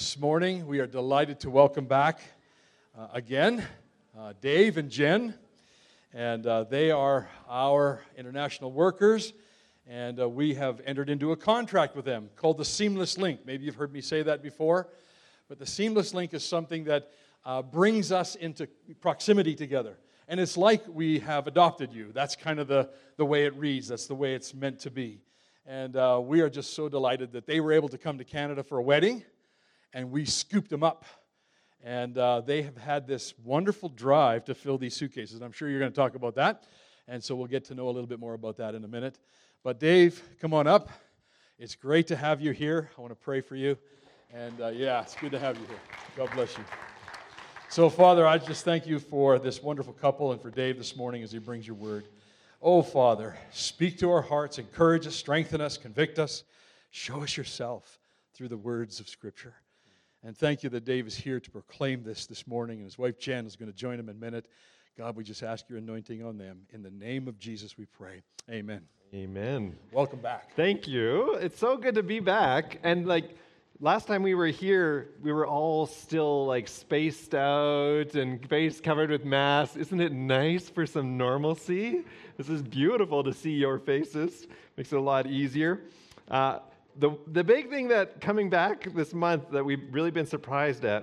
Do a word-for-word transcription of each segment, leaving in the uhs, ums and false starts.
this morning. We are delighted to welcome back uh, again uh, Dave and Jen, and uh, they are our international workers, and uh, we have entered into a contract with them called the Seamless Link. Maybe you've heard me say that before, but the Seamless Link is something that uh, brings us into proximity together, and it's like we have adopted you. That's kind of the, the way it reads. That's the way it's meant to be. And uh, we are just so delighted that they were able to come to Canada for a wedding, and we scooped them up. And uh, they have had this wonderful drive to fill these suitcases. And I'm sure you're going to talk about that, and so we'll get to know a little bit more about that in a minute. But Dave, come on up. It's great to have you here. I want to pray for you. And uh, yeah, it's good to have you here. God bless you. So, Father, I just thank you for this wonderful couple and for Dave this morning as he brings your word. Oh, Father, speak to our hearts, encourage us, strengthen us, convict us. Show us yourself through the words of Scripture. And thank you that Dave is here to proclaim this this morning, and his wife Jen is going to join him in a minute. God, we just ask your anointing on them. In the name of Jesus we pray. Amen. Amen. Welcome back. Thank you. It's so good to be back. And like last time we were here, we were all still like spaced out and face covered with masks. Isn't it nice for some normalcy? This is beautiful to see your faces. Makes it a lot easier. Uh, the the big thing that coming back this month that we've really been surprised at,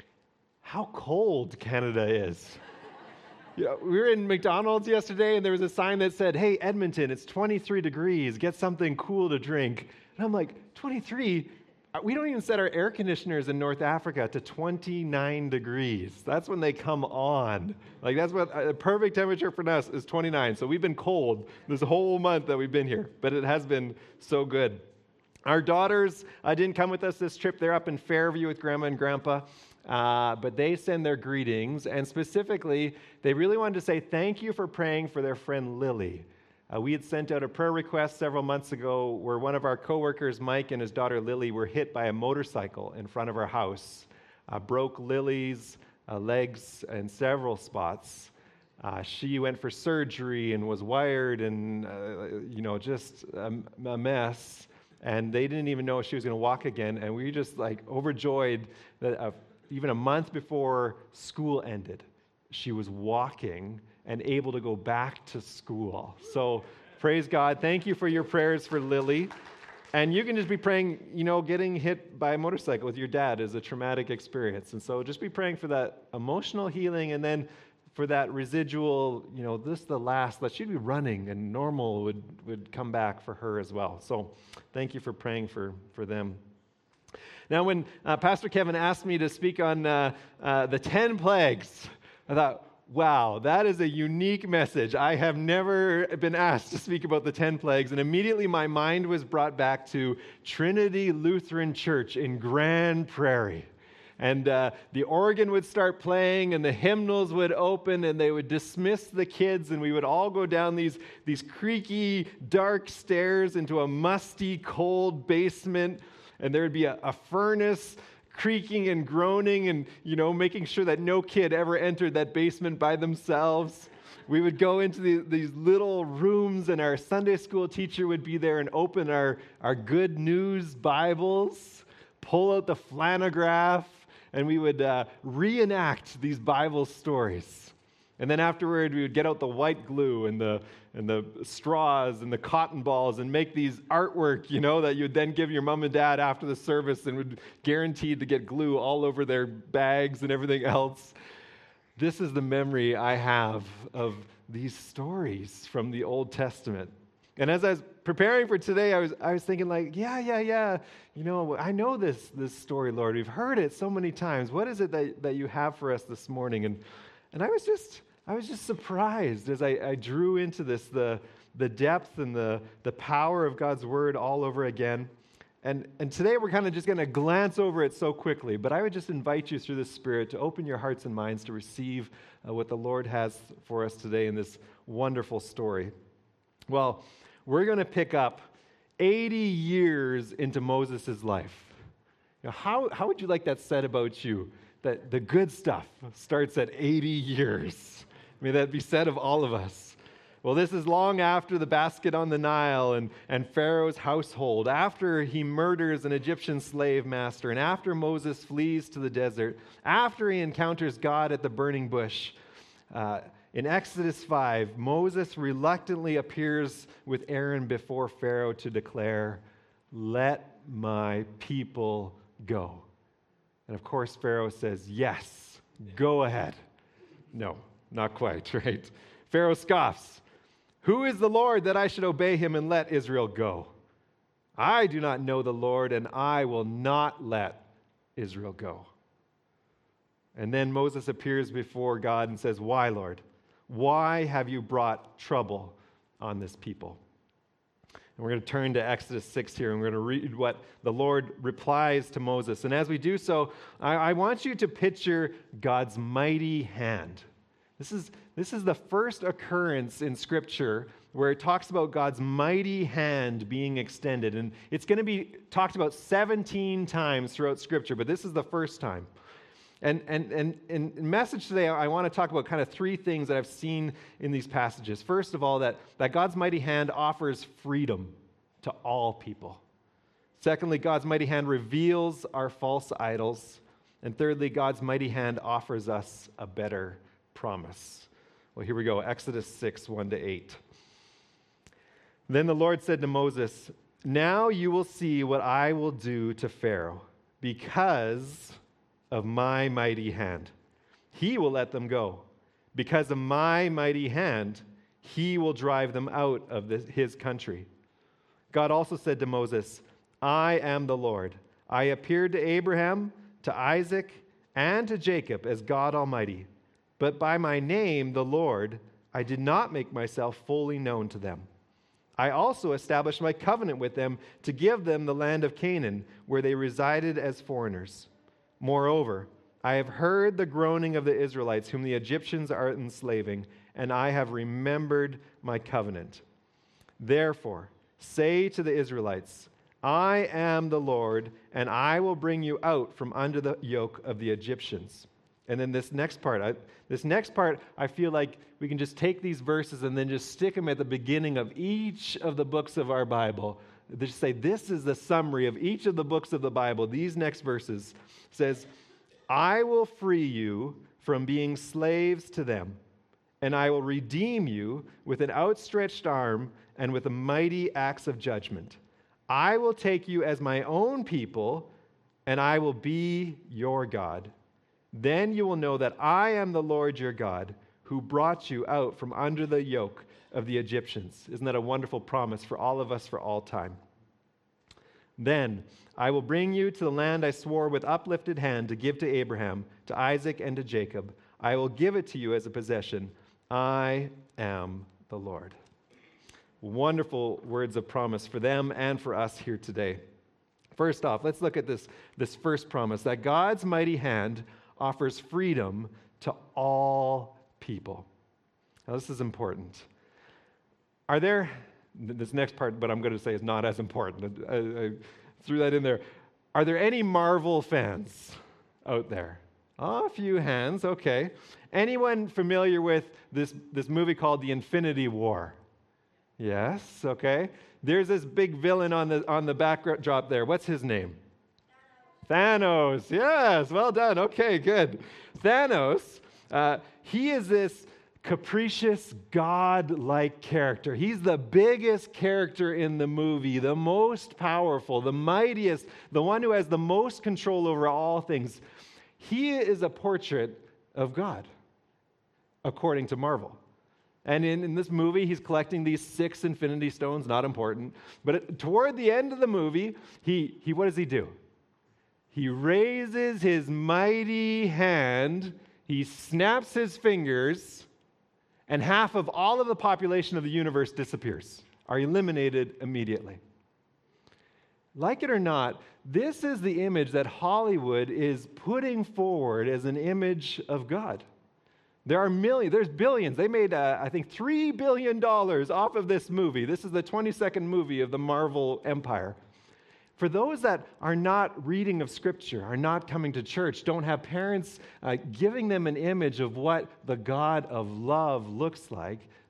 how cold Canada is. Yeah, we were in McDonald's yesterday, and there was a sign that said, "Hey, Edmonton, it's twenty-three degrees. Get something cool to drink." And I'm like, twenty-three? We don't even set our air conditioners in North Africa to twenty-nine degrees. That's when they come on. Like, that's what the perfect temperature for us is twenty-nine. So we've been cold this whole month that we've been here, but it has been so good. Our daughters uh, didn't come with us this trip. They're up in Fairview with Grandma and Grandpa. Uh, but they send their greetings, and specifically, they really wanted to say thank you for praying for their friend Lily. Uh, we had sent out a prayer request several months ago where one of our coworkers, Mike, and his daughter Lily were hit by a motorcycle in front of our house, uh, broke Lily's uh, legs in several spots. Uh, she went for surgery and was wired and, uh, you know, just a, a mess. And they didn't even know she was going to walk again. And we were just like overjoyed that uh, even a month before school ended, she was walking and able to go back to school. So praise God. Thank you for your prayers for Lily. And you can just be praying, you know, getting hit by a motorcycle with your dad is a traumatic experience. And so just be praying for that emotional healing, and then for that residual, you know, this the last, that she'd be running and normal would, would come back for her as well. So thank you for praying for, for them. Now, when uh, Pastor Kevin asked me to speak on uh, uh, the ten plagues, I thought, wow, that is a unique message. I have never been asked to speak about the ten plagues, and immediately my mind was brought back to Trinity Lutheran Church in Grand Prairie. And uh, the organ would start playing, and the hymnals would open, and they would dismiss the kids, and we would all go down these, these creaky, dark stairs into a musty, cold basement, and there would be a, a furnace creaking and groaning and, you know, making sure that no kid ever entered that basement by themselves. We would go into the, these little rooms, and our Sunday school teacher would be there and open our, our Good News Bibles, pull out the flannelgraph, and we would uh, reenact these Bible stories. And then afterward, we would get out the white glue and the and the straws and the cotton balls and make these artwork, you know, that you'd then give your mom and dad after the service and would guaranteed to get glue all over their bags and everything else. This is the memory I have of these stories from the Old Testament. And as I was preparing for today, I was I was thinking like, yeah, yeah, yeah, you know, I know this this story, Lord. We've heard it so many times. What is it that, that you have for us this morning? And and I was just I was just surprised as I, I drew into this, the the depth and the, the power of God's word all over again. And, and today we're kind of just going to glance over it so quickly, but I would just invite you through the Spirit to open your hearts and minds to receive uh, what the Lord has for us today in this wonderful story. Well, we're going to pick up eighty years into Moses' life. You know, how, how would you like that said about you? That the good stuff starts at eighty years. May that be said of all of us. Well, this is long after the basket on the Nile and, and Pharaoh's household, after he murders an Egyptian slave master, and after Moses flees to the desert, after he encounters God at the burning bush. Uh, in Exodus five, Moses reluctantly appears with Aaron before Pharaoh to declare, "Let my people go." And of course, Pharaoh says, "Yes, go ahead." No, not quite, right? Pharaoh scoffs. "Who is the Lord that I should obey him and let Israel go? I do not know the Lord, and I will not let Israel go." And then Moses appears before God and says, "Why, Lord? Why have you brought trouble on this people?" And we're going to turn to Exodus six here, and we're going to read what the Lord replies to Moses. And as we do so, I, I want you to picture God's mighty hand. This is, this is the first occurrence in Scripture where it talks about God's mighty hand being extended. And it's going to be talked about seventeen times throughout Scripture, but this is the first time. And, and, and, and in message today, I want to talk about kind of three things that I've seen in these passages. First of all, that, that God's mighty hand offers freedom to all people. Secondly, God's mighty hand reveals our false idols. And thirdly, God's mighty hand offers us a better promise. Well, here we go. Exodus six, one to eight. Then the Lord said to Moses, "Now you will see what I will do to Pharaoh because of my mighty hand. He will let them go. Because of my mighty hand, he will drive them out of this, his country." God also said to Moses, "I am the Lord. I appeared to Abraham, to Isaac, and to Jacob as God Almighty. But by my name, the Lord, I did not make myself fully known to them. I also established my covenant with them to give them the land of Canaan, where they resided as foreigners. Moreover, I have heard the groaning of the Israelites, whom the Egyptians are enslaving, and I have remembered my covenant. Therefore, say to the Israelites, I am the Lord, and I will bring you out from under the yoke of the Egyptians." And then this next part, I, this next part, I feel like we can just take these verses and then just stick them at the beginning of each of the books of our Bible. Just say, this is the summary of each of the books of the Bible. These next verses says, "I will free you from being slaves to them, and I will redeem you with an outstretched arm and with a mighty axe of judgment. I will take you as my own people, and I will be your God. Then you will know that I am the Lord your God, who brought you out from under the yoke of the Egyptians." Isn't that a wonderful promise for all of us for all time? "Then I will bring you to the land I swore with uplifted hand to give to Abraham, to Isaac, and to Jacob. I will give it to you as a possession. I am the Lord." Wonderful words of promise for them and for us here today. First off, let's look at this, this first promise, that God's mighty hand offers freedom to all people. Now, this is important. Are there, this next part, what I'm going to say is not as important. I, I threw that in there. Are there any Marvel fans out there? Oh, a few hands, okay. Anyone familiar with this, this movie called The Infinity War? Yes, okay. There's this big villain on the on the backdrop there. What's his name? Thanos. Thanos. Yes, well done. Okay, good. Thanos, uh, he is this capricious, God-like character. He's the biggest character in the movie, the most powerful, the mightiest, the one who has the most control over all things. He is a portrait of God, according to Marvel. And in, in this movie, he's collecting these six infinity stones, not important. But it, toward the end of the movie, he, he what does he do? He raises his mighty hand, he snaps his fingers, and half of all of the population of the universe disappears, are eliminated immediately. Like it or not, this is the image that Hollywood is putting forward as an image of God. There are millions, there's billions. They made, uh, I think, three billion dollars off of this movie. This is the twenty-second movie of the Marvel Empire. For those that are not reading of Scripture, are not coming to church, don't have parents uh, giving them an image of what the God of love looks like,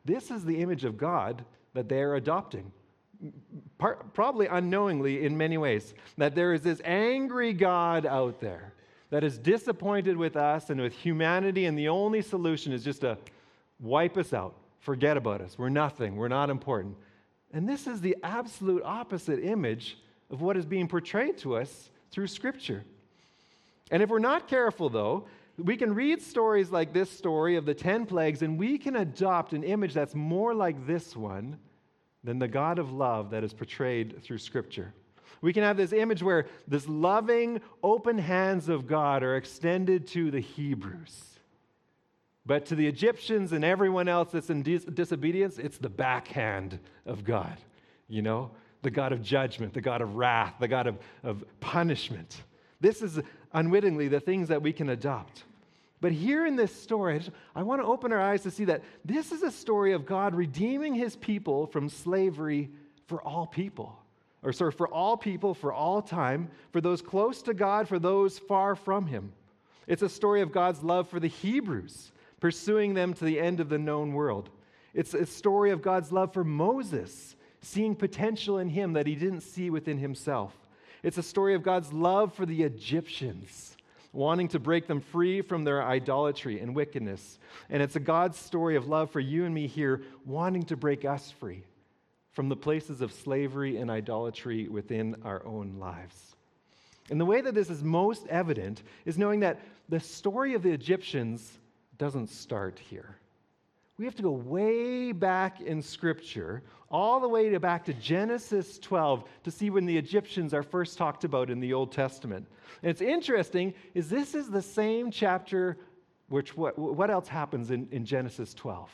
this is the image of God that they're adopting. Part, probably unknowingly in many ways, that there is this angry God out there that is disappointed with us and with humanity, and the only solution is just to wipe us out, forget about us. We're nothing, we're not important. And this is the absolute opposite image of what is being portrayed to us through Scripture. And if we're not careful, though, we can read stories like this story of the ten plagues, and we can adopt an image that's more like this one than the God of love that is portrayed through Scripture. We can have this image where this loving, open hands of God are extended to the Hebrews. But to the Egyptians and everyone else that's in dis- disobedience, it's the backhand of God, you know? The God of judgment, the God of wrath, the God of, of punishment. This is unwittingly the things that we can adopt. But here in this story, I, just, I want to open our eyes to see that this is a story of God redeeming his people from slavery for all people. Or sorry, for all people, for all time, for those close to God, for those far from him. It's a story of God's love for the Hebrews, pursuing them to the end of the known world. It's a story of God's love for Moses, seeing potential in him that he didn't see within himself. It's a story of God's love for the Egyptians, wanting to break them free from their idolatry and wickedness. And it's a God's story of love for you and me here, wanting to break us free from the places of slavery and idolatry within our own lives. And the way that this is most evident is knowing that the story of the Egyptians doesn't start here. We have to go way back in Scripture, all the way to back to Genesis twelve, to see when the Egyptians are first talked about in the Old Testament. And it's interesting, is this is the same chapter, which what, what else happens in, in Genesis twelve?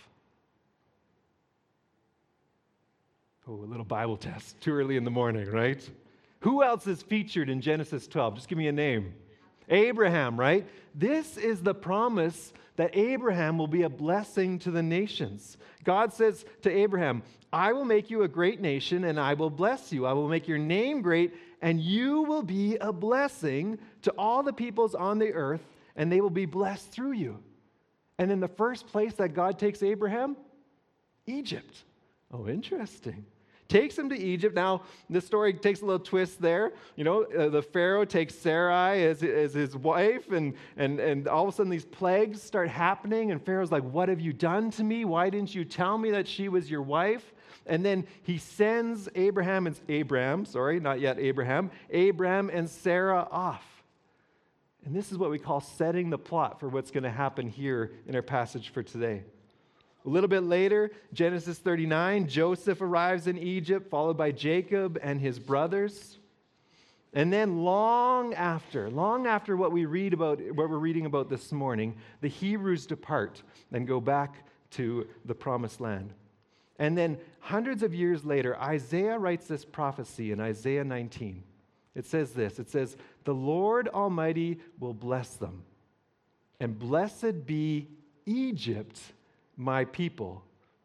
Oh, a little Bible test, too early in the morning, right? Who else is featured in Genesis twelve? Just give me a name. Abraham, right? This is the promise that Abraham will be a blessing to the nations. God says to Abraham, I will make you a great nation and I will bless you. I will make your name great and you will be a blessing to all the peoples on the earth and they will be blessed through you. And in the first place that God takes Abraham, Egypt. Oh, interesting. Takes him to Egypt. Now, this story takes a little twist there. You know, uh, the Pharaoh takes Sarai as, as his wife, and, and, and all of a sudden these plagues start happening, and Pharaoh's like, what have you done to me? Why didn't you tell me that she was your wife? And then he sends Abraham and Abraham, sorry, not yet Abraham, Abraham and Sarah off. And this is what we call setting the plot for what's going to happen here in our passage for today. A little bit later, Genesis thirty-nine, Joseph arrives in Egypt, followed by Jacob and his brothers. And then long after, long after what we read about, what we're reading about this morning, the Hebrews depart and go back to the promised land. And then hundreds of years later, Isaiah writes this prophecy in Isaiah nineteen. It says this, it says, the Lord Almighty will bless them, and blessed be Egypt, my people,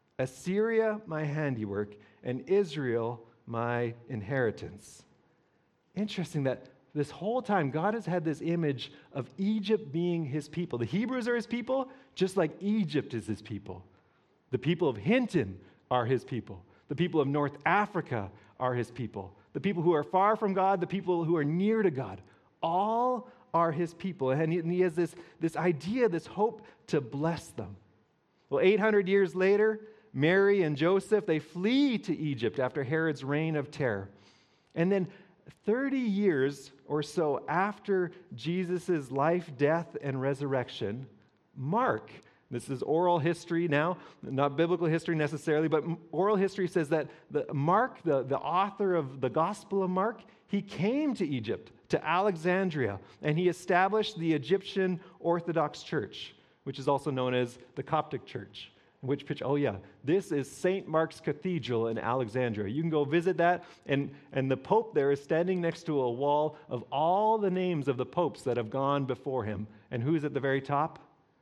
Assyria, my handiwork, and Israel, my inheritance. Interesting that this whole time, God has had this image of Egypt being his people. The Hebrews are his people, just like Egypt is his people. The people of Hinton are his people. The people of North Africa are his people. The people who are far from God, the people who are near to God, all are his people. And he, and he has this, this idea, this hope to bless them. Well, eight hundred years later, Mary and Joseph, they flee to Egypt after Herod's reign of terror. And then thirty years or so after Jesus' life, death, and resurrection, Mark, this is oral history now, not biblical history necessarily, but oral history says that the, Mark, the, the author of the Gospel of Mark, he came to Egypt, to Alexandria, and he established the Egyptian Orthodox Church, which is also known as the Coptic Church. Which picture? Oh yeah, this is Saint Mark's Cathedral in Alexandria. You can go visit that, and, and the Pope there is standing next to a wall of all the names of the popes that have gone before him. And who's at the very top?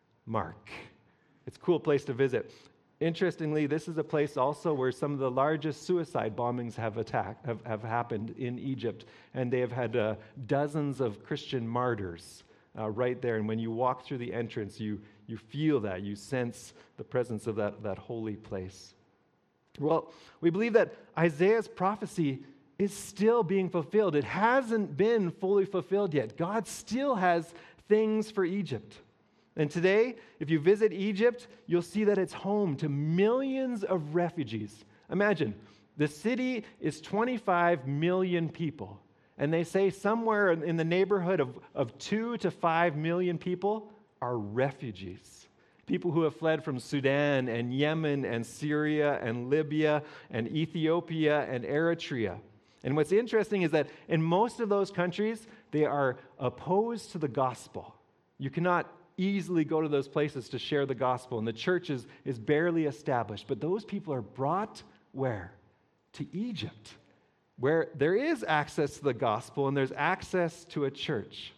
Mark. It's a cool place to visit. Interestingly, this is a place also where some of the largest suicide bombings have attacked, have, have happened in Egypt, and they have had uh, dozens of Christian martyrs uh, right there. And when you walk through the entrance, you, you feel that, you sense the presence of that, that holy place. Well, we believe that Isaiah's prophecy is still being fulfilled. It hasn't been fully fulfilled yet. God still has things for Egypt. And today, if you visit Egypt, you'll see that it's home to millions of refugees. Imagine, the city is twenty-five million people, and they say somewhere in the neighborhood of, of two to five million people are refugees. People who have fled from Sudan and Yemen and Syria and Libya and Ethiopia and Eritrea. And what's interesting is that in most of those countries, they are opposed to the gospel. You cannot easily go to those places to share the gospel, and the church is, is barely established. But those people are brought where? To Egypt, where there is access to the gospel and there's access to a church.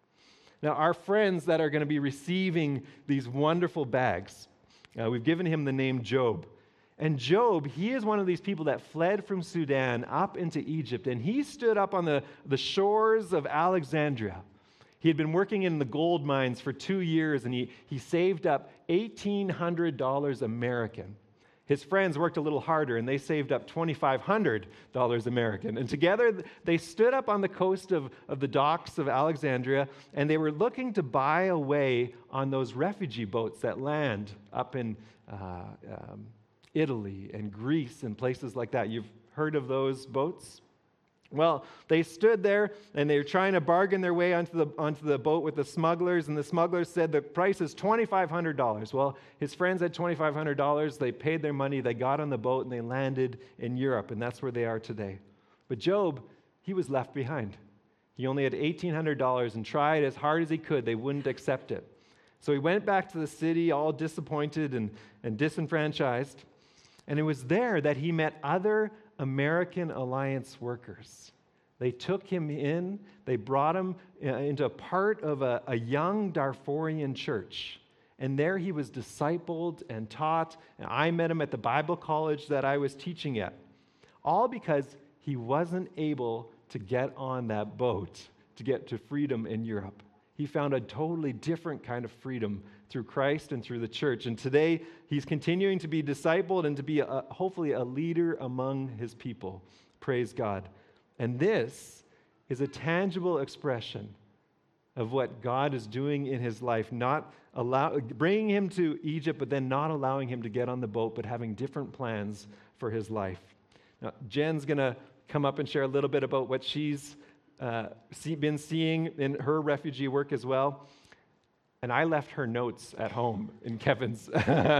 Now, our friends that are going to be receiving these wonderful bags, uh, we've given him the name Job. And Job, he is one of these people that fled from Sudan up into Egypt, and he stood up on the, the shores of Alexandria. He had been working in the gold mines for two years, and he, he saved up eighteen hundred dollars American. His friends worked a little harder, and they saved up twenty-five hundred dollars American. And together, they stood up on the coast of, of the docks of Alexandria, and they were looking to buy a way on those refugee boats that land up in uh, um, Italy and Greece and places like that. You've heard of those boats? Well, they stood there and they were trying to bargain their way onto the onto the boat with the smugglers, and the smugglers said the price is twenty-five hundred dollars. Well, his friends had twenty-five hundred dollars. They paid their money, they got on the boat, and they landed in Europe, and that's where they are today. But Job, he was left behind. He only had eighteen hundred dollars and tried as hard as he could. They wouldn't accept it. So he went back to the city all disappointed and, and disenfranchised, and it was there that he met other American Alliance workers. They took him in, they brought him into a part of a, a young Darfurian church. And there he was discipled and taught. And I met him at the Bible college that I was teaching at. All because he wasn't able to get on that boat to get to freedom in Europe. He found a totally different kind of freedom through Christ and through the church. And today, he's continuing to be discipled and to be a, hopefully a leader among his people. Praise God. And this is a tangible expression of what God is doing in his life, not allow, bringing him to Egypt, but then not allowing him to get on the boat, but having different plans for his life. Now, Jen's going to come up and share a little bit about what she's uh, see, been seeing in her refugee work as well. And I left her notes at home in Kevin's.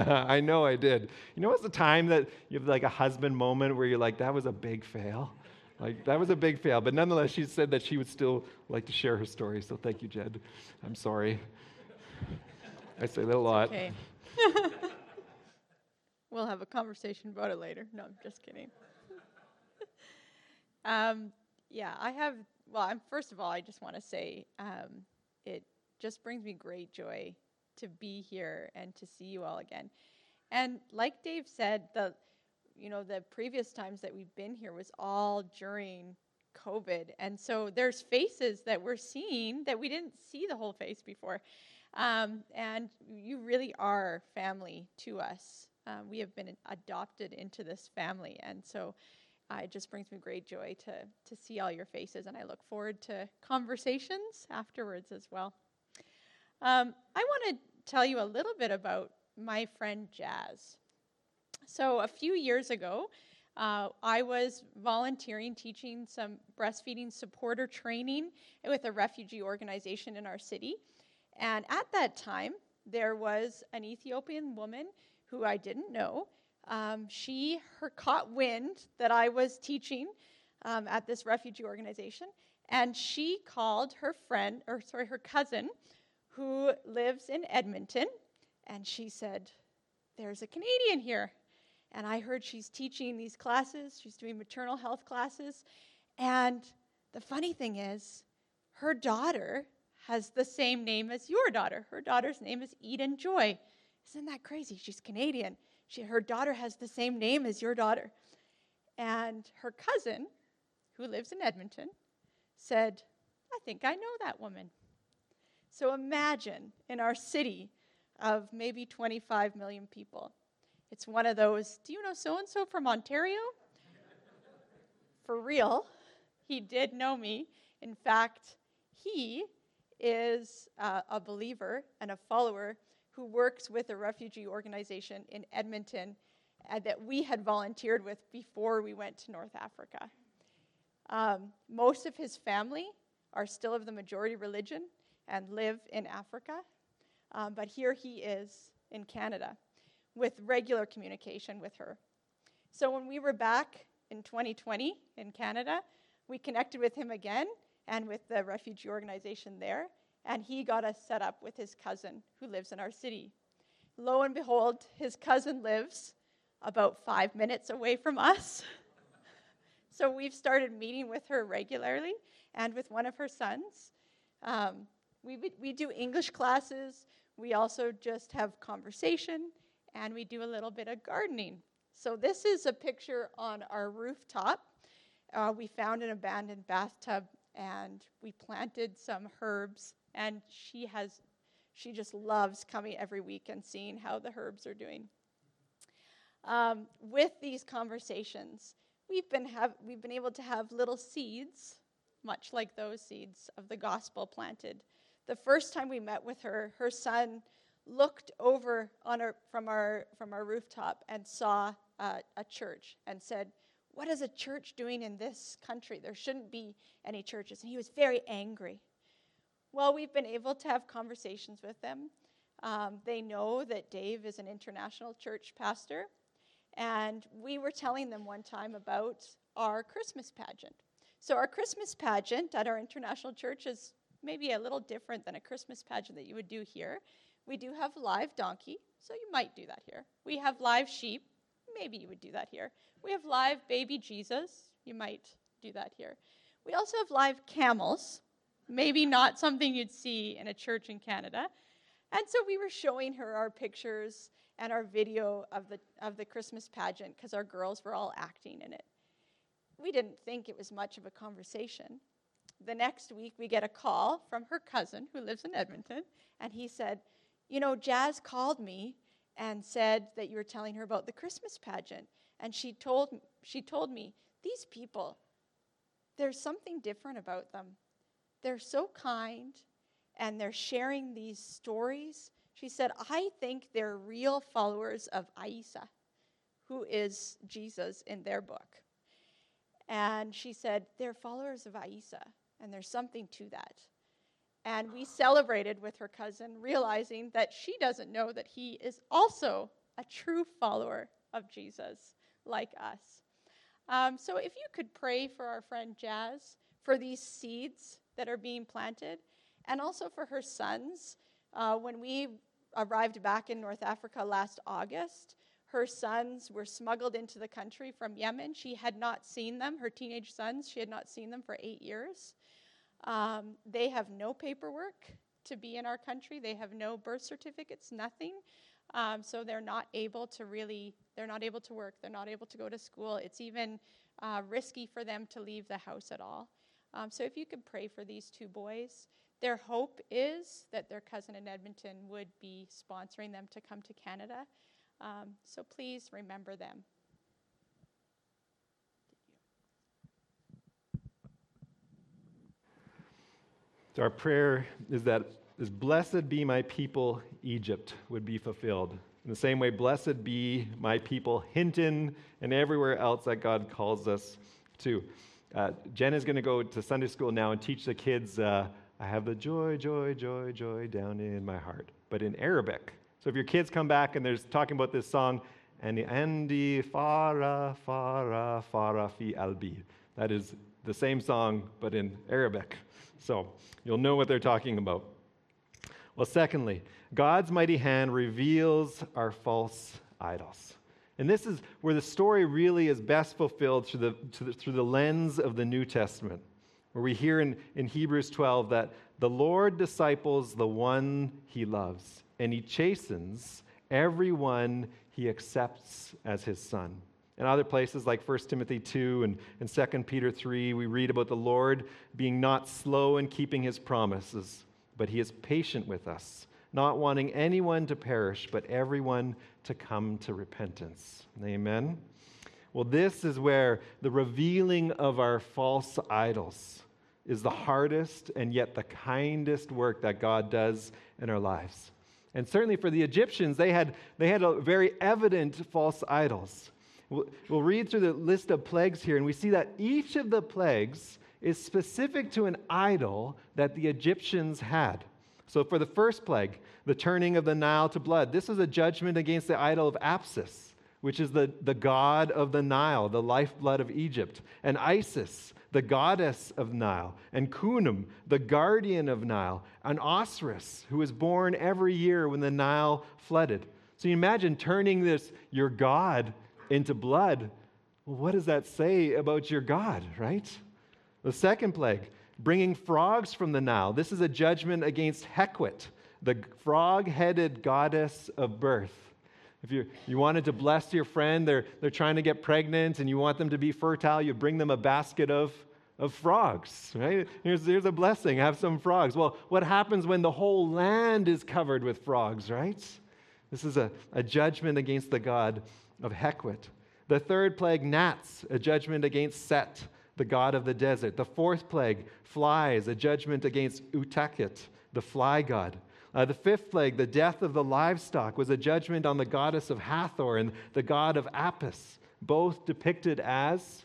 I know I did. You know, it's the time that you have like a husband moment where you're like, that was a big fail. Like, that was a big fail. But nonetheless, she said that she would still like to share her story. So thank you, Jed. I'm sorry. I say that a lot. Okay. We'll have a conversation about it later. No, I'm just kidding. um, yeah, I have, well, I'm, first of all, I just want to say um, it just brings me great joy to be here and to see you all again. And like Dave said, the you know, the previous times that we've been here was all during COVID. And so there's faces that we're seeing that we didn't see the whole face before. Um, and you really are family to us. Um, we have been adopted into this family. And so uh, it just brings me great joy to, to see all your faces. And I look forward to conversations afterwards as well. Um, I want to tell you a little bit about my friend Jazz. So a few years ago, uh, I was volunteering, teaching some breastfeeding supporter training with a refugee organization in our city. And at that time, there was an Ethiopian woman who I didn't know. Um, she her caught wind that I was teaching um, at this refugee organization, and she called her friend, or sorry, her cousin, who lives in Edmonton, and she said, "There's a Canadian here. And I heard she's teaching these classes. She's doing maternal health classes. And the funny thing is, her daughter has the same name as your daughter. Her daughter's name is Eden Joy. Isn't that crazy? She's Canadian. She, her daughter has the same name as your daughter." And her cousin, who lives in Edmonton, said, "I think I know that woman." So imagine in our city of maybe twenty-five million people. It's one of those, do you know so-and-so from Ontario? For real, he did know me. In fact, he is uh, a believer and a follower who works with a refugee organization in Edmonton uh, that we had volunteered with before we went to North Africa. Um, most of his family are still of the majority religion and live in Africa, um, but here he is in Canada with regular communication with her. So when we were back in twenty twenty in Canada, we connected with him again and with the refugee organization there, and he got us set up with his cousin who lives in our city. Lo and behold, his cousin lives about five minutes away from us. So we've started meeting with her regularly and with one of her sons. Um, we, we do English classes. We also just have conversation, and we do a little bit of gardening. So this is a picture on our rooftop. Uh, we found an abandoned bathtub, and we planted some herbs, and she has, she just loves coming every week and seeing how the herbs are doing. Um, with these conversations, we've been have we've been able to have little seeds, much like those seeds of the gospel planted. The first time we met with her, her son looked over on our from our from our rooftop and saw uh, a church and said, "What is a church doing in this country? There shouldn't be any churches." And he was very angry. Well, we've been able to have conversations with them. Um, they know that Dave is an international church pastor. And we were telling them one time about our Christmas pageant. So our Christmas pageant at our international church is maybe a little different than a Christmas pageant that you would do here. We do have live donkey, so you might do that here. We have live sheep. Maybe you would do that here. We have live baby Jesus. You might do that here. We also have live camels. Maybe not something you'd see in a church in Canada. And so we were showing her our pictures and our video of the of the Christmas pageant because our girls were all acting in it. We didn't think it was much of a conversation. The next week, we get a call from her cousin who lives in Edmonton, and he said, "You know, Jazz called me and said that you were telling her about the Christmas pageant, and she told she told me, these people, there's something different about them. They're so kind, and they're sharing these stories." She said, "I think they're real followers of Isa, who is Jesus in their book." And she said, "They're followers of Isa, and there's something to that." And we celebrated with her cousin, realizing that she doesn't know that he is also a true follower of Jesus, like us. Um, so if you could pray for our friend Jazz, for these seeds that are being planted, and also for her sons. Uh, when we arrived back in North Africa last August, her sons were smuggled into the country from Yemen. She had not seen them, her teenage sons. She had not seen them for eight years. Um, they have no paperwork to be in our country. They have no birth certificates, nothing. Um, so they're not able to really, they're not able to work. They're not able to go to school. It's even uh, risky for them to leave the house at all. Um, so if you could pray for these two boys. Their hope is that their cousin in Edmonton would be sponsoring them to come to Canada. Um, so please remember them. So our prayer is that as blessed be my people, Egypt would be fulfilled. In the same way, blessed be my people, Hinton, and everywhere else that God calls us to. Uh, Jen is going to go to Sunday school now and teach the kids uh, I have the joy, joy, joy, joy down in my heart, but in Arabic. So if your kids come back and they're talking about this song, and Andi Farah, Farah, Farah fi Albi. That is the same song, but in Arabic. So you'll know what they're talking about. Well, secondly, God's mighty hand reveals our false idols. And this is where the story really is best fulfilled through the, through the, through the lens of the New Testament, where we hear in, in Hebrews twelve that the Lord disciples the one he loves, and he chastens everyone he accepts as his son. In other places like First Timothy two and, and Second Peter three, we read about the Lord being not slow in keeping his promises, but he is patient with us, not wanting anyone to perish, but everyone to come to repentance. Amen? Well, this is where the revealing of our false idols is the hardest and yet the kindest work that God does in our lives. And certainly for the Egyptians, they had, they had a very evident false idols. We'll, we'll read through the list of plagues here, and we see that each of the plagues is specific to an idol that the Egyptians had. So for the first plague, the turning of the Nile to blood, this is a judgment against the idol of Apis, which is the, the god of the Nile, the lifeblood of Egypt, and Isis, the goddess of Nile, and Khnum, the guardian of Nile, and Osiris, who was born every year when the Nile flooded. So you imagine turning this, your god, into blood. Well, what does that say about your God, right? The second plague, bringing frogs from the Nile. This is a judgment against Hekwit, the frog-headed goddess of birth. If you, you wanted to bless your friend, they're, they're trying to get pregnant and you want them to be fertile, you bring them a basket of, of frogs, right? Here's, here's a blessing, have some frogs. Well, what happens when the whole land is covered with frogs, right? This is a, a judgment against the god of Hekwit. The third plague, gnats, a judgment against Set, the god of the desert. The fourth plague, flies, a judgment against Utakit, the fly god. Uh, the fifth plague, the death of the livestock, was a judgment on the goddess of Hathor and the god of Apis, both depicted as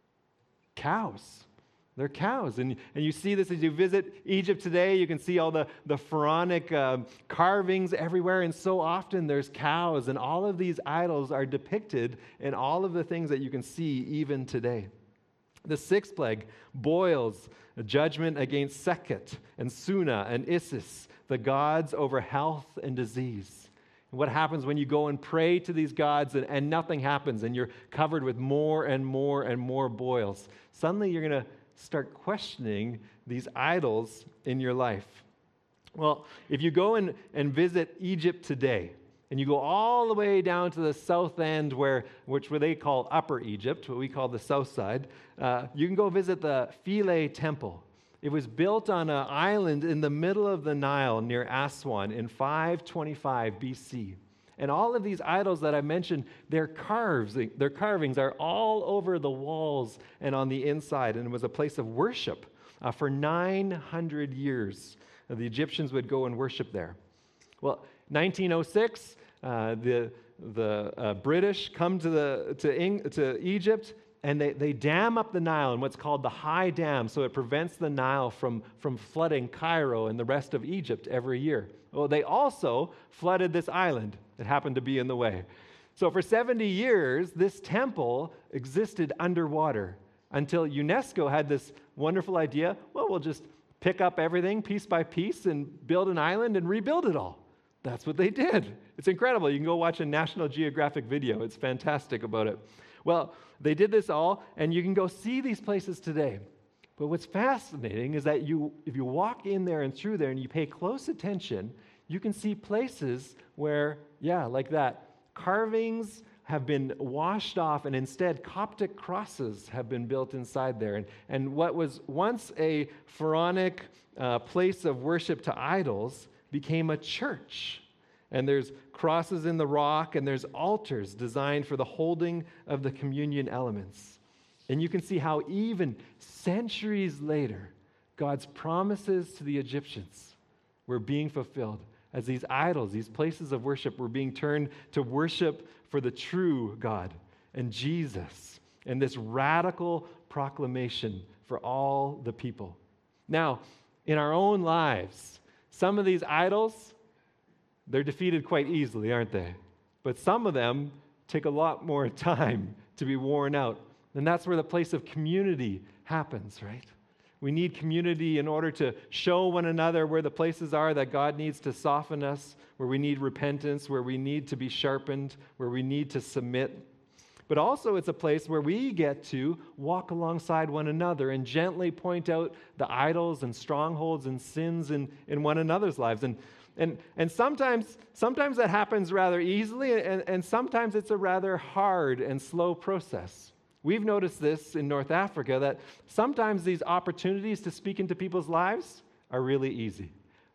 cows. They're cows. And, and you see this as you visit Egypt today. You can see all the, the pharaonic uh, carvings everywhere. And so often there's cows. And all of these idols are depicted in all of the things that you can see even today. The sixth plague, boils, a judgment against Sekhet and Suna and Isis, the gods over health and disease. And what happens when you go and pray to these gods and, and nothing happens and you're covered with more and more and more boils? Suddenly you're going to start questioning these idols in your life. Well, if you go and, and visit Egypt today, and you go all the way down to the south end, where which where they call Upper Egypt, what we call the south side, uh, you can go visit the Philae Temple. It was built on an island in the middle of the Nile near Aswan in five twenty-five B C. And all of these idols that I mentioned, their carves, their carvings are all over the walls and on the inside. And it was a place of worship uh, for nine hundred years. Uh, the Egyptians would go and worship there. Well, nineteen oh six, uh, the the uh, British come to the to, Eng, to Egypt, and they, they dam up the Nile in what's called the High Dam, so it prevents the Nile from, from flooding Cairo and the rest of Egypt every year. Well, they also flooded this island that happened to be in the way. So for seventy years, this temple existed underwater until UNESCO had this wonderful idea, well, we'll just pick up everything piece by piece and build an island and rebuild it all. That's what they did. It's incredible. You can go watch a National Geographic video. It's fantastic about it. Well, they did this all, and you can go see these places today. But what's fascinating is that you, if you walk in there and through there and you pay close attention, you can see places where, yeah, like that, carvings have been washed off, and instead Coptic crosses have been built inside there. And, and what was once a pharaonic uh, place of worship to idols became a church. And there's crosses in the rock, and there's altars designed for the holding of the communion elements. And you can see how even centuries later, God's promises to the Egyptians were being fulfilled as these idols, these places of worship, were being turned to worship for the true God and Jesus, and this radical proclamation for all the people. Now, in our own lives, some of these idols, they're defeated quite easily, aren't they? But some of them take a lot more time to be worn out. And that's where the place of community happens, right? We need community in order to show one another where the places are that God needs to soften us, where we need repentance, where we need to be sharpened, where we need to submit. But also it's a place where we get to walk alongside one another and gently point out the idols and strongholds and sins in, in one another's lives. And And, and sometimes, sometimes that happens rather easily, and, and sometimes it's a rather hard and slow process. We've noticed this in North Africa, that sometimes these opportunities to speak into people's lives are really easy.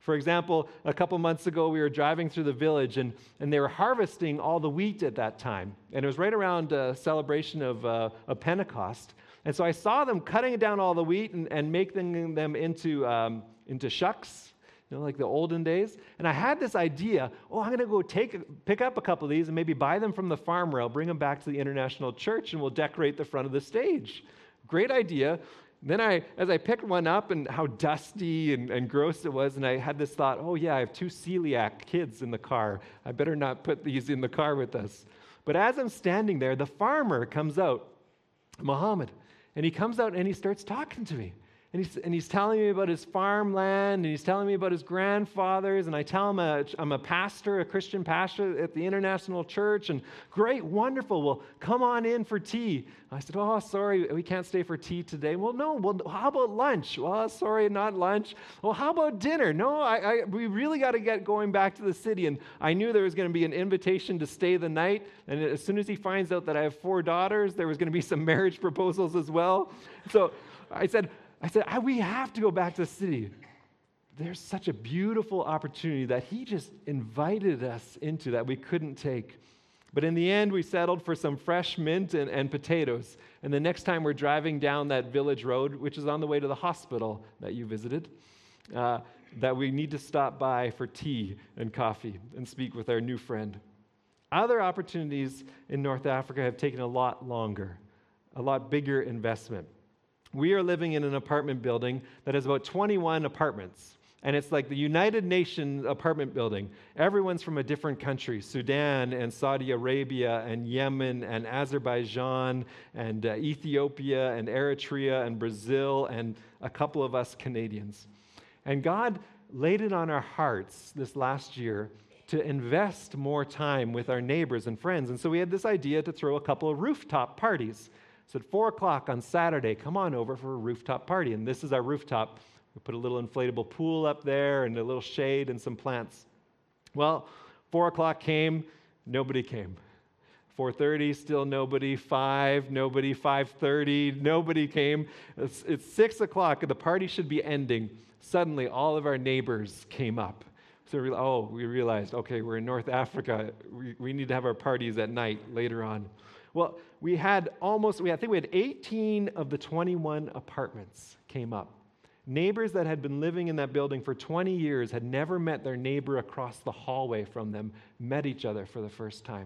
For example, a couple months ago, we were driving through the village, and, and they were harvesting all the wheat at that time. And it was right around a celebration of, uh, of Pentecost. And so I saw them cutting down all the wheat and, and making them into, um, into shucks, you know, like the olden days. And I had this idea, oh, I'm going to go take, pick up a couple of these and maybe buy them from the farm rail, bring them back to the International Church, and we'll decorate the front of the stage. Great idea. Then I, as I picked one up and how dusty and, and gross it was, and I had this thought, oh yeah, I have two celiac kids in the car. I better not put these in the car with us. But as I'm standing there, the farmer comes out, Muhammad, and he comes out and he starts talking to me. And he's, and he's telling me about his farmland, and he's telling me about his grandfathers, and I tell him a, I'm a pastor, a Christian pastor at the International Church, and great, wonderful, well, come on in for tea. I said, oh, sorry, we can't stay for tea today. Well, no, well, how about lunch? Well, sorry, not lunch. Well, how about dinner? No, I, I we really got to get going back to the city, and I knew there was going to be an invitation to stay the night, and as soon as he finds out that I have four daughters, there was going to be some marriage proposals as well. So I said, I said, I, we have to go back to the city. There's such a beautiful opportunity that he just invited us into that we couldn't take. But in the end, we settled for some fresh mint and, and potatoes. And the next time we're driving down that village road, which is on the way to the hospital that you visited, uh, that we need to stop by for tea and coffee and speak with our new friend. Other opportunities in North Africa have taken a lot longer, a lot bigger investment. We are living in an apartment building that has about twenty-one apartments. And it's like the United Nations apartment building. Everyone's from a different country, Sudan and Saudi Arabia and Yemen and Azerbaijan and uh, Ethiopia and Eritrea and Brazil and a couple of us Canadians. And God laid it on our hearts this last year to invest more time with our neighbors and friends. And so we had this idea to throw a couple of rooftop parties. So at four o'clock on Saturday, come on over for a rooftop party. And this is our rooftop. We put a little inflatable pool up there and a little shade and some plants. Well, four o'clock came, nobody came. four thirty, still nobody. five, nobody. five thirty, nobody came. It's, it's six o'clock, and the party should be ending. Suddenly, all of our neighbors came up. So we, oh, we realized, okay, we're in North Africa. We, we need to have our parties at night later on. Well, we had almost, we I think we had eighteen of the twenty-one apartments came up. Neighbors that had been living in that building for twenty years had never met their neighbor across the hallway from them, met each other for the first time.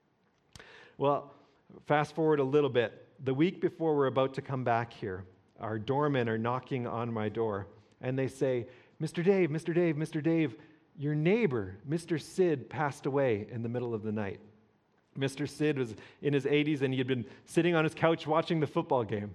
Well, fast forward a little bit. The week before we're about to come back here, our doormen are knocking on my door, and they say, Mister Dave, Mister Dave, Mister Dave, your neighbor, Mister Sid, passed away in the middle of the night. Mister Sid was in his eighties, and he had been sitting on his couch watching the football game.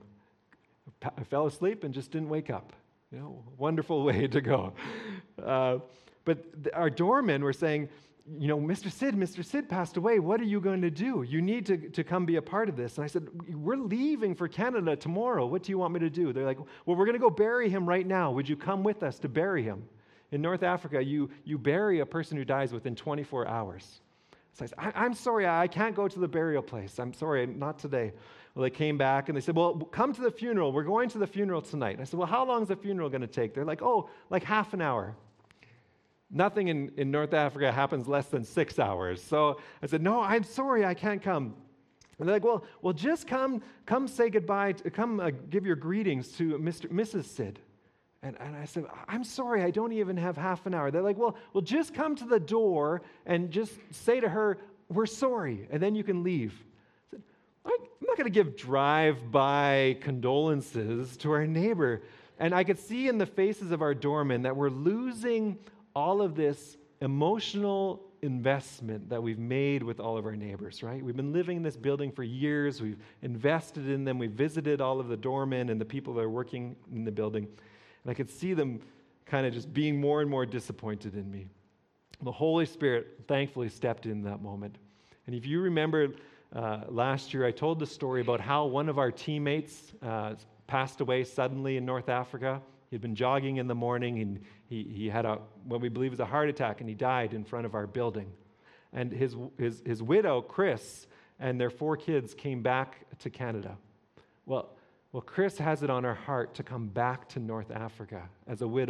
I fell asleep and just didn't wake up. You know, wonderful way to go. Uh, but th- our doormen were saying, you know, Mister Sid, Mister Sid passed away. What are you going to do? You need to, to come be a part of this. And I said, we're leaving for Canada tomorrow. What do you want me to do? They're like, well, we're going to go bury him right now. Would you come with us to bury him? In North Africa, you, you bury a person who dies within twenty-four hours. So I said, I, I'm sorry, I can't go to the burial place. I'm sorry, not today. Well, they came back and they said, well, come to the funeral. We're going to the funeral tonight. And I said, well, how long is the funeral going to take? They're like, oh, like half an hour. Nothing in, in North Africa happens less than six hours. So I said, no, I'm sorry, I can't come. And they're like, well, well, just come, come say goodbye, to, come uh, give your greetings to Mister Missus Sid. And, and I said, I'm sorry, I don't even have half an hour. They're like, well, well, just come to the door and just say to her, we're sorry, and then you can leave. I said, I'm not going to give drive-by condolences to our neighbor. And I could see in the faces of our doormen that we're losing all of this emotional investment that we've made with all of our neighbors, right? We've been living in this building for years. We've invested in them. We've visited all of the doormen and the people that are working in the building. And I could see them kind of just being more and more disappointed in me. The Holy Spirit thankfully stepped in that moment. And if you remember uh, last year, I told the story about how one of our teammates uh, passed away suddenly in North Africa. He'd been jogging in the morning, and he, he had a what we believe was a heart attack, and he died in front of our building. And his, his, his widow, Chris, and their four kids came back to Canada. Well, Well, Chris has it on her heart to come back to North Africa as a widow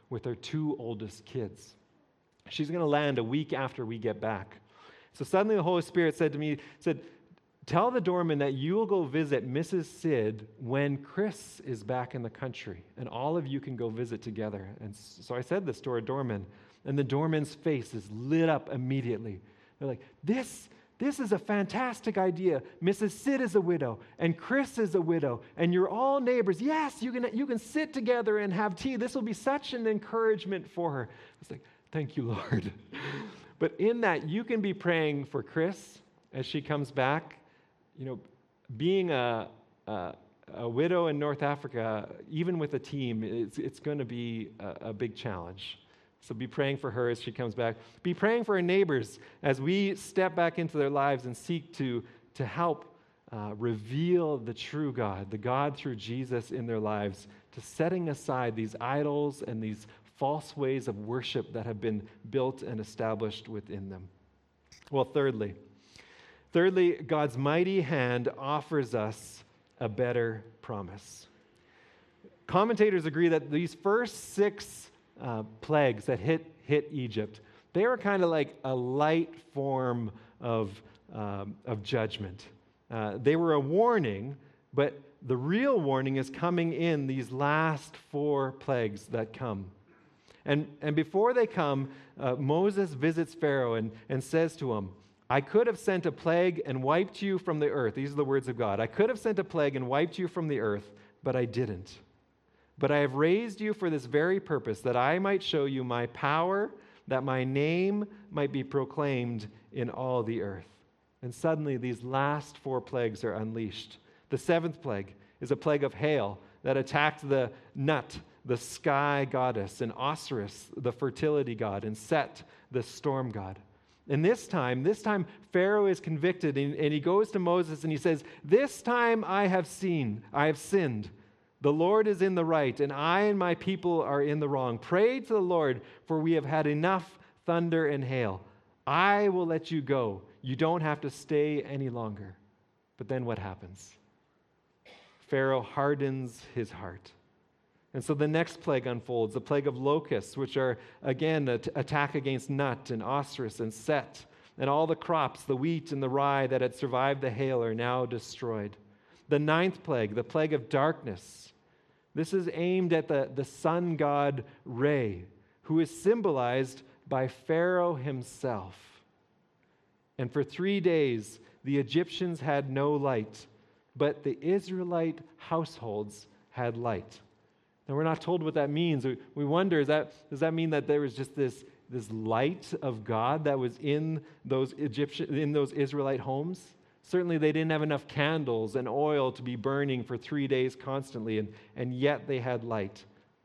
with her two oldest kids. She's going to land a week after we get back. So suddenly the Holy Spirit said to me, said, tell the doorman that you will go visit Missus Sid when Chris is back in the country, and all of you can go visit together. And so I said this to our doorman, and the doorman's face is lit up immediately. They're like, this, this is a fantastic idea. Missus Sid is a widow, and Chris is a widow, and you're all neighbors. Yes, you can, you can sit together and have tea. This will be such an encouragement for her. It's like, thank you, Lord. But in that, you can be praying for Chris as she comes back. You know, being a, a, a widow in North Africa, even with a team, it's, it's going to be a, a big challenge. So be praying for her as she comes back. Be praying for our neighbors as we step back into their lives and seek to, to help uh, reveal the true God, the God through Jesus in their lives, to setting aside these idols and these false ways of worship that have been built and established within them. Well, thirdly, Thirdly, God's mighty hand offers us a better promise. Commentators agree that these first six uh, plagues that hit, hit Egypt, they were kind of like a light form of, um, of judgment. Uh, they were a warning, but the real warning is coming in these last four plagues that come. And, and before they come, uh, Moses visits Pharaoh and, and says to him, I could have sent a plague and wiped you from the earth. These are the words of God. I could have sent a plague and wiped you from the earth, but I didn't. But I have raised you for this very purpose, that I might show you my power, that my name might be proclaimed in all the earth. And suddenly these last four plagues are unleashed. The seventh plague is a plague of hail that attacked the Nut, the sky goddess, and Osiris, the fertility god, and Set, the storm god. And this time, this time Pharaoh is convicted, and, and he goes to Moses and he says, this time I have seen, I have sinned. The Lord is in the right, and I and my people are in the wrong. Pray to the Lord, for we have had enough thunder and hail. I will let you go. You don't have to stay any longer. But then what happens? Pharaoh hardens his heart. And so the next plague unfolds, the plague of locusts, which are, again, an attack against Nut and Osiris and Set. And all the crops, the wheat and the rye that had survived the hail, are now destroyed. The ninth plague, the plague of darkness. This is aimed at the, the sun god Re, who is symbolized by Pharaoh himself. And for three days, the Egyptians had no light, but the Israelite households had light. And we're not told what that means. We wonder, is that, does that mean that there was just this, this light of God that was in those Egyptian, in those Israelite homes? Certainly they didn't have enough candles and oil to be burning for three days constantly, and, and yet they had light.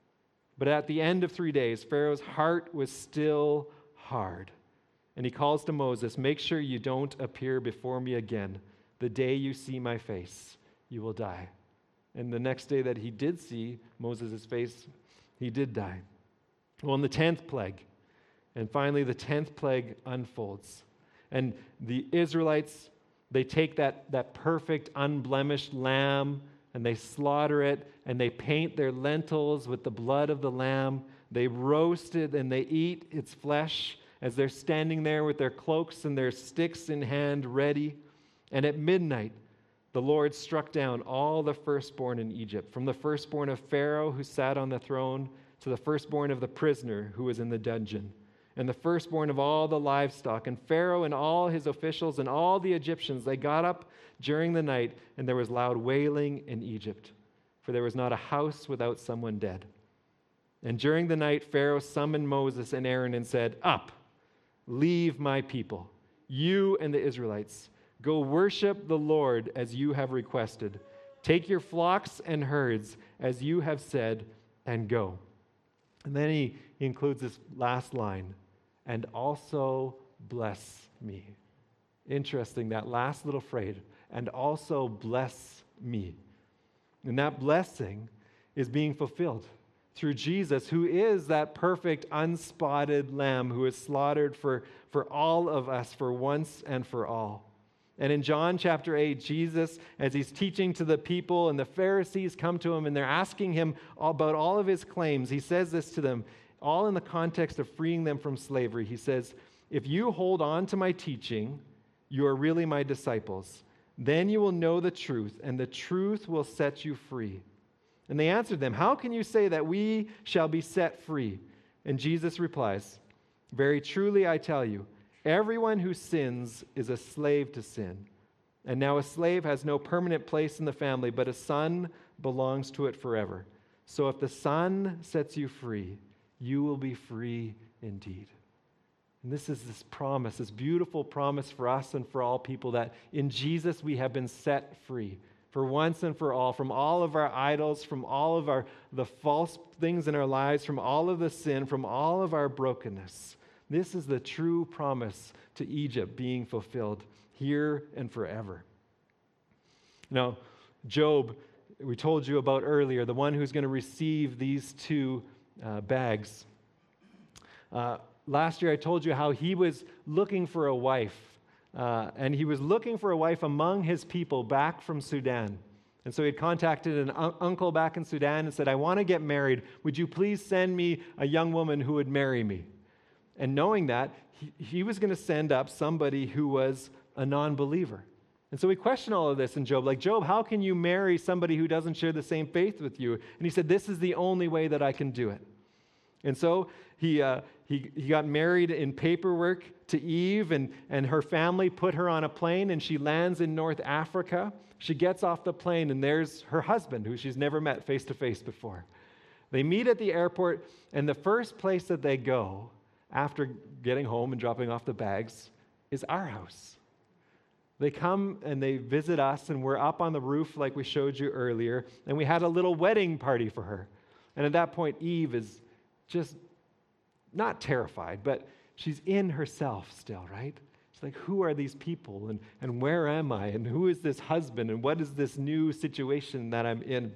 But at the end of three days, Pharaoh's heart was still hard. And he calls to Moses, make sure you don't appear before me again. The day you see my face, you will die. And the next day that he did see Moses' face, he did die. Well, in the tenth plague, and finally the tenth plague unfolds. And the Israelites, they take that, that perfect, unblemished lamb, and they slaughter it, and they paint their lentils with the blood of the lamb. They roast it, and they eat its flesh as they're standing there with their cloaks and their sticks in hand ready. And at midnight, the Lord struck down all the firstborn in Egypt, from the firstborn of Pharaoh who sat on the throne to the firstborn of the prisoner who was in the dungeon, and the firstborn of all the livestock. And Pharaoh and all his officials and all the Egyptians, they got up during the night, and there was loud wailing in Egypt, for there was not a house without someone dead. And during the night, Pharaoh summoned Moses and Aaron and said, up, leave my people, you and the Israelites. Go worship the Lord as you have requested. Take your flocks and herds as you have said, and go. And then he, he includes this last line, and also bless me. Interesting, that last little phrase, and also bless me. And that blessing is being fulfilled through Jesus, who is that perfect, unspotted lamb who is slaughtered for, for all of us, for once and for all. And in John chapter eight, Jesus, as he's teaching to the people, and the Pharisees come to him and they're asking him about all of his claims, he says this to them, all in the context of freeing them from slavery. He says, if you hold on to my teaching, you are really my disciples. Then you will know the truth, and the truth will set you free. And they answered them, how can you say that we shall be set free? And Jesus replies, very truly I tell you, everyone who sins is a slave to sin. And now a slave has no permanent place in the family, but a son belongs to it forever. So if the Son sets you free, you will be free indeed. And this is this promise, this beautiful promise for us and for all people, that in Jesus we have been set free for once and for all, from all of our idols, from all of our the false things in our lives, from all of the sin, from all of our brokenness. This is the true promise to Egypt being fulfilled here and forever. Now, Job, we told you about earlier, the one who's going to receive these two uh, bags. Uh, last year I told you how he was looking for a wife, uh, and he was looking for a wife among his people back from Sudan. And so he had contacted an un- uncle back in Sudan and said, I want to get married. Would you please send me a young woman who would marry me? And knowing that, he, he was going to send up somebody who was a non-believer. And so we question all of this in Job. Like, Job, how can you marry somebody who doesn't share the same faith with you? And he said, this is the only way that I can do it. And so he uh, he, he got married in paperwork to Eve, and, and her family put her on a plane, and she lands in North Africa. She gets off the plane, and there's her husband, who she's never met face-to-face before. They meet at the airport, and the first place that they go after getting home and dropping off the bags is our house. They come and they visit us, and we're up on the roof like we showed you earlier, and we had a little wedding party for her. And at that point, Eve is just not terrified, but she's in herself still, right? She's like, who are these people, and, and where am I, and who is this husband, and what is this new situation that I'm in?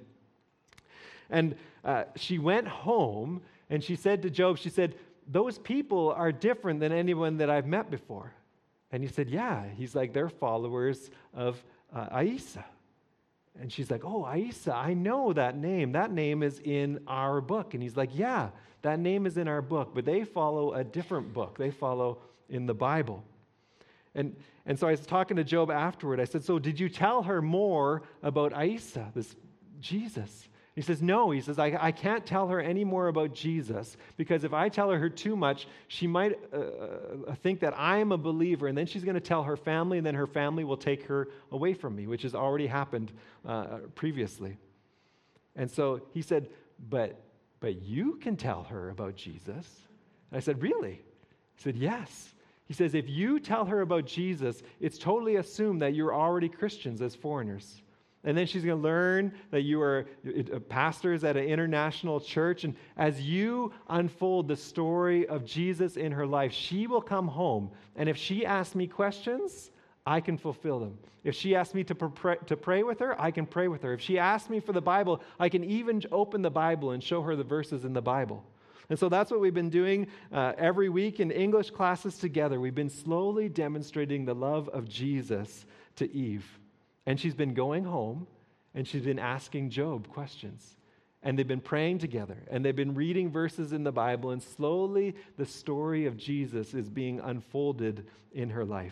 And uh, she went home, and she said to Job, she said, those people are different than anyone that I've met before. And he said, yeah. He's like, they're followers of uh, Aisa. And she's like, oh, Aisa, I know that name. That name is in our book. And he's like, yeah, that name is in our book, but they follow a different book. They follow in the Bible. And, and so I was talking to Job afterward. I said, so did you tell her more about Aisa, this Jesus? He says, no. He says, I, I can't tell her any more about Jesus, because if I tell her too much, she might uh, think that I'm a believer, and then she's going to tell her family, and then her family will take her away from me, which has already happened uh, previously. And so he said, but, but you can tell her about Jesus. And I said, really? He said, yes. He says, if you tell her about Jesus, it's totally assumed that you're already Christians as foreigners. And then she's going to learn that you are pastors at an international church. And as you unfold the story of Jesus in her life, she will come home. And if she asks me questions, I can fulfill them. If she asks me to pray, to pray with her, I can pray with her. If she asks me for the Bible, I can even open the Bible and show her the verses in the Bible. And so that's what we've been doing uh, every week in English classes together. We've been slowly demonstrating the love of Jesus to Eve. And she's been going home, and she's been asking Job questions. And they've been praying together, and they've been reading verses in the Bible, and slowly the story of Jesus is being unfolded in her life.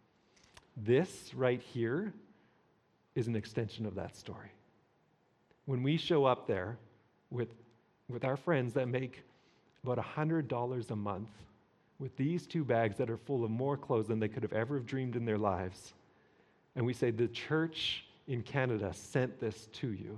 This right here is an extension of that story. When we show up there with, with our friends that make about one hundred dollars a month, with these two bags that are full of more clothes than they could have ever dreamed in their lives, and we say, the church in Canada sent this to you.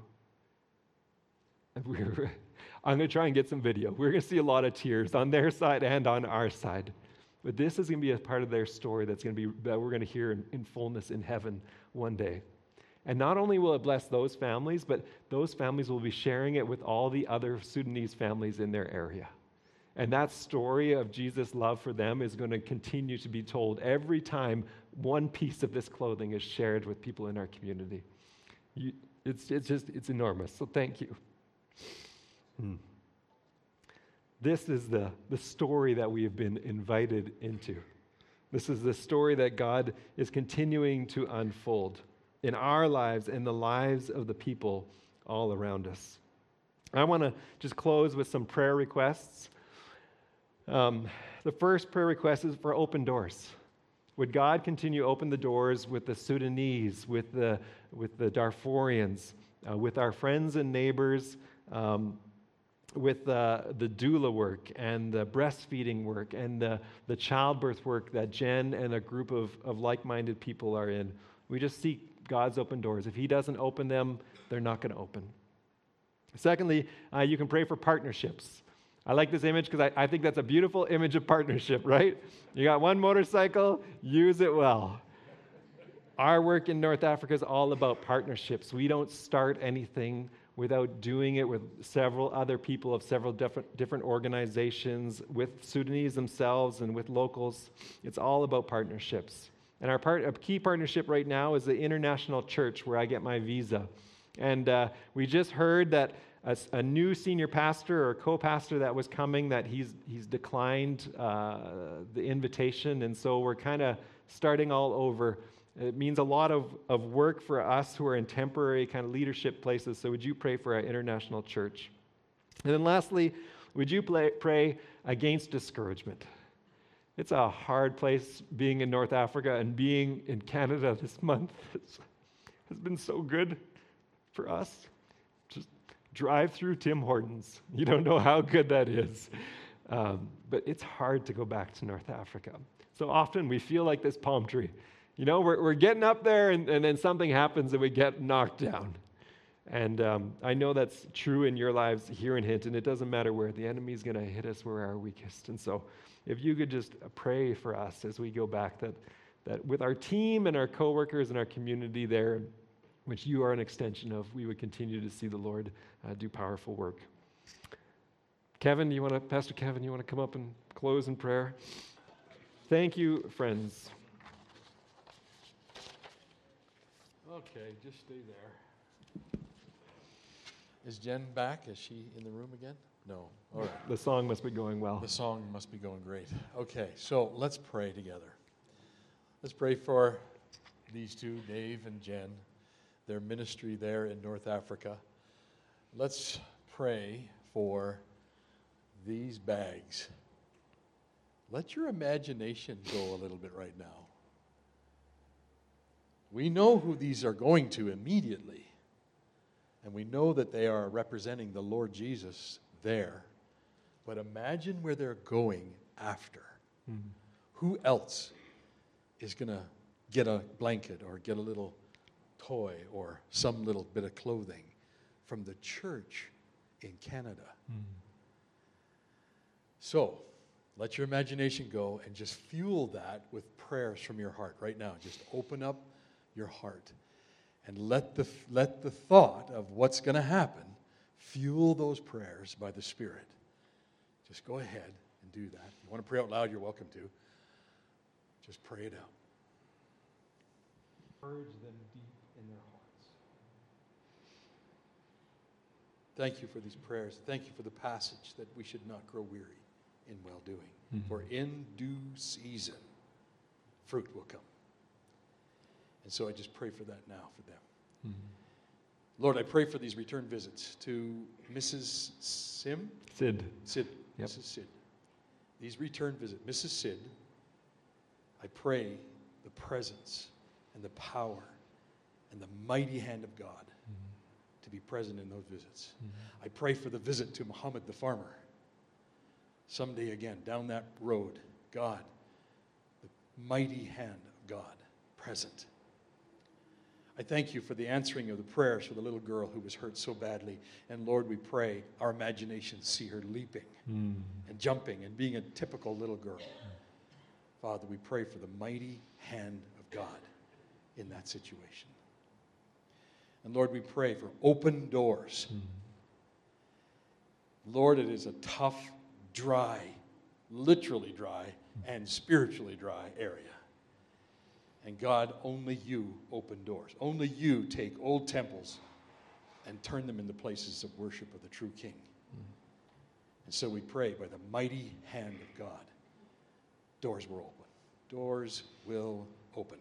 And we're, I'm going to try and get some video. We're going to see a lot of tears on their side and on our side. But this is going to be a part of their story that's going to be that we're going to hear in, in fullness in heaven one day. And not only will it bless those families, but those families will be sharing it with all the other Sudanese families in their area. And that story of Jesus' love for them is going to continue to be told every time one piece of this clothing is shared with people in our community. You, it's, it's just, it's enormous. So thank you. Hmm. This is the, the story that we have been invited into. This is the story that God is continuing to unfold in our lives and the lives of the people all around us. I want to just close with some prayer requests. Um, the first prayer request is for open doors. Would God continue to open the doors with the Sudanese, with the, with the Darfurians, uh, with our friends and neighbors, um, with uh, the doula work and the breastfeeding work and the, the childbirth work that Jen and a group of, of like-minded people are in. We just seek God's open doors. If he doesn't open them, they're not going to open. Secondly, uh, you can pray for partnerships. I like this image because I, I think that's a beautiful image of partnership, right? You got one motorcycle, use it well. Our work in North Africa is all about partnerships. We don't start anything without doing it with several other people of several different, different organizations, with Sudanese themselves and with locals. It's all about partnerships. And our part, a key partnership right now is the International Church, where I get my visa. And uh, we just heard that a, a new senior pastor or co-pastor that was coming, that he's, he's declined uh, the invitation. And so we're kind of starting all over. It means a lot of, of work for us who are in temporary kind of leadership places. So would you pray for our international church? And then lastly, would you play, pray against discouragement? It's a hard place being in North Africa, and being in Canada this month has, has been so good for us. Just drive through Tim Hortons. You don't know how good that is. Um, but it's hard to go back to North Africa. So often we feel like this palm tree. You know, we're, we're getting up there, and, and then something happens and we get knocked down. And um, I know that's true in your lives here in Hinton. It doesn't matter where. The enemy's going to hit us where we're weakest. And so if you could just pray for us as we go back, that, that with our team and our coworkers and our community there, which you are an extension of, we would continue to see the Lord uh, do powerful work. Kevin, you want to, Pastor Kevin, you want to come up and close in prayer? Thank you, friends. Okay, just stay there. Is Jen back? Is she in the room again? No. All right. The song must be going well. The song must be going great. Okay, so let's pray together. Let's pray for these two, Dave and Jen, their ministry there in North Africa. Let's pray for these bags. Let your imagination go a little bit right now. We know who these are going to immediately, and we know that they are representing the Lord Jesus there. But imagine where they're going after. Mm-hmm. Who else is going to get a blanket or get a little toy or some little bit of clothing from the church in Canada? Mm-hmm. So, let your imagination go and just fuel that with prayers from your heart right now. Just open up your heart and let the let the thought of what's going to happen fuel those prayers by the Spirit. Just go ahead and do that. If you want to pray out loud, you're welcome to. Just pray it out. Purge them deep in their hearts. Thank you for these prayers. Thank you for the passage that we should not grow weary in well-doing. Mm-hmm. For in due season, fruit will come. And so I just pray for that now for them. Mm-hmm. Lord, I pray for these return visits to Missus Sim? Sid. Sid. Yep. Missus Sid. These return visits. Missus Sid, I pray the presence and the power and the mighty hand of God mm-hmm. to be present in those visits. Mm-hmm. I pray for the visit to Muhammad the farmer. Someday again, down that road, God, the mighty hand of God present. I thank you for the answering of the prayers for the little girl who was hurt so badly. And Lord, we pray our imaginations see her leaping mm. and jumping and being a typical little girl. Mm. Father, we pray for the mighty hand of God in that situation. And Lord, we pray for open doors. Mm. Lord, it is a tough, dry, literally dry, and spiritually dry area. And God, only you open doors. Only you take old temples and turn them into places of worship of the true King. Mm. And so we pray by the mighty hand of God, doors will open. Doors will open.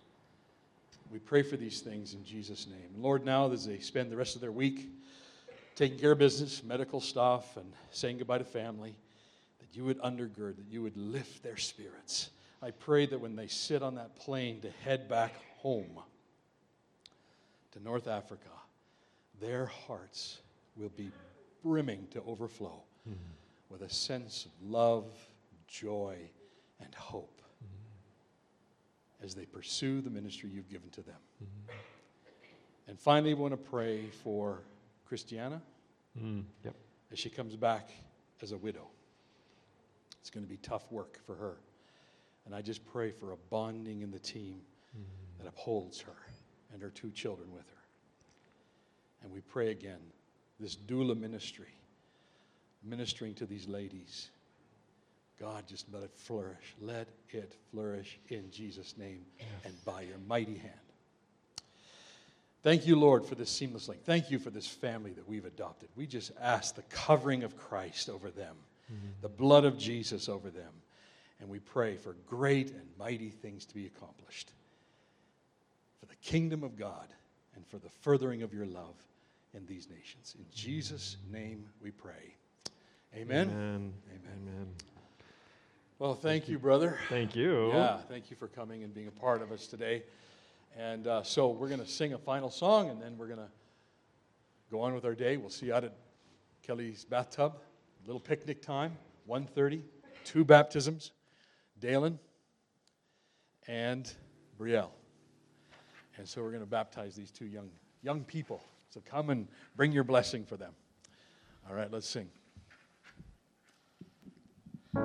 We pray for these things in Jesus' name. Lord, now as they spend the rest of their week taking care of business, medical stuff, and saying goodbye to family, that you would undergird, that you would lift their spirits. I pray that when they sit on that plane to head back home to North Africa, their hearts will be brimming to overflow mm-hmm. with a sense of love, joy, and hope mm-hmm. as they pursue the ministry you've given to them. Mm-hmm. And finally, we want to pray for Christiana mm, yep. as she comes back as a widow. It's going to be tough work for her. And I just pray for a bonding in the team mm-hmm. that upholds her and her two children with her. And we pray again, this doula ministry, ministering to these ladies. God, just let it flourish. Let it flourish in Jesus' name yes. and by your mighty hand. Thank you, Lord, for this seamless link. Thank you for this family that we've adopted. We just ask the covering of Christ over them, mm-hmm. the blood of Jesus over them, and we pray for great and mighty things to be accomplished for the kingdom of God and for the furthering of your love in these nations. In Jesus' name we pray. Amen. Amen. Amen. Amen. Well, thank, thank you, brother. Thank you. Yeah, thank you for coming and being a part of us today. And uh, so we're going to sing a final song, and then we're going to go on with our day. We'll see you out at Kelly's bathtub. Little picnic time, one thirty, two baptisms, Dalen and Brielle. And so we're going to baptize these two young young people. So come and bring your blessing for them. All right, let's sing.